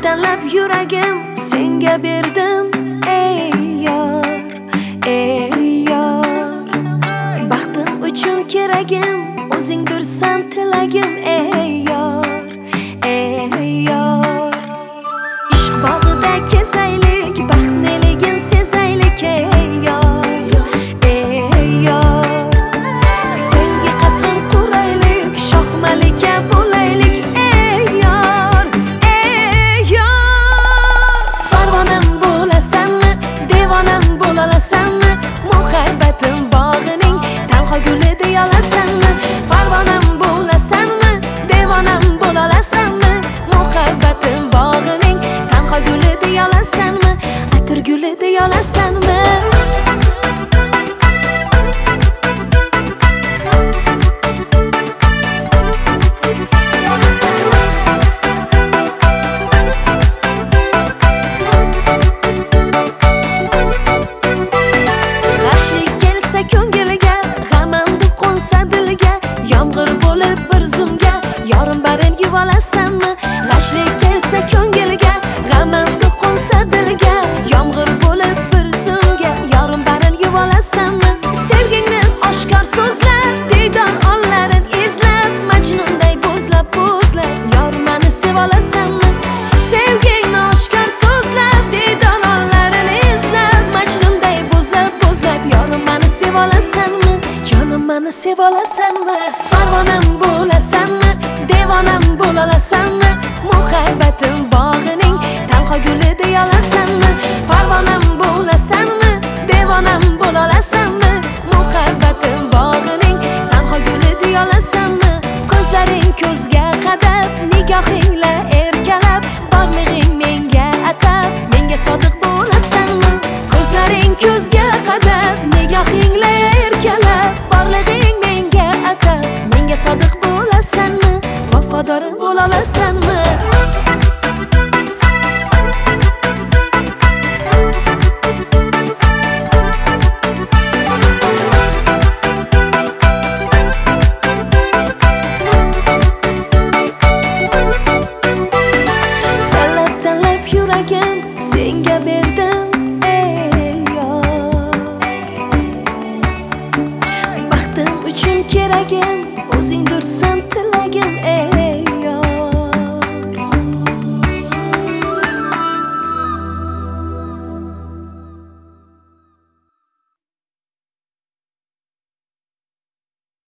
tanlab yuragim senga berdim. Ey yor, baxtim uchun keragim o'zingdirsan tilagim. Ey yor, ishq bog'ida kezaylik, baxt neligin sezaylik. Ey yor, senga qasrin quraylik, shoh malika bo'laylik. Ey yor, parvonam bo'lasanmi, devonam bo'lalasanmi, muhabbatim bog'ining tanho guli deyolasanmi? Parvonam bo'lasanmi, devonam bo'lalasanmi, muhabbatim bog'ining tanho guli deyolasanmi, atir guli deyolasanmi? Yomg'ir bo'lib bir zumga yorim barin yuvolasanmi? G'ashlik kelsa ko'ngilga, g'amandi qo'nsa dilga. Yomg'ir bo'lib bir zumga yorim barin yuvolasanmi? Sevgingni oshkor so'zlab, diydor onlarin izlab, Majnunday bo'zlab yor meni sevolasanmi? Sevgingni oshkor so'zlab, diydor onlarin izlab, Majnunday bo'zlab yor meni sevolasanmi? Jonim meni sevolasanmi? Parvonam bo'lasanmi, devonam bo'lalasanmi, muhabbatim bog'ining tanho guli deyolasanmi? Parvonam bo'lasanmi, devonam bo'lalasanmi, muhabbatim bog'ining tanho guli deyolasanmi? Ko'zlaring ko'zga qadab, nigohingla erkalab, borlig'ing menga atab, menga sodiq bo'lasanmi? Ko'zlaring ko'zga qadab, nigohingla erkalab, borlig'ing menga atab, menga sodiq bo'lasanmi, vafodorim bo'lolasanmi?